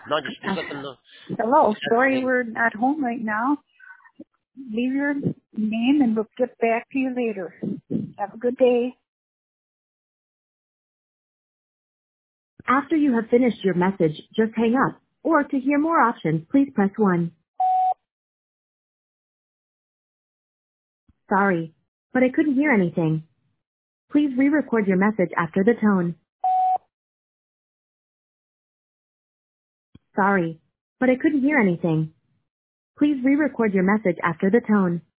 No, just listen. No. Hello. Sorry we're at home right now. Leave your name and we'll get back to you later. Have a good day. After you have finished your message, just hang up. Or to hear more options, please press 1. Sorry, but I couldn't hear anything. Please re-record your message after the tone. Sorry, but I couldn't hear anything. Please re-record your message after the tone.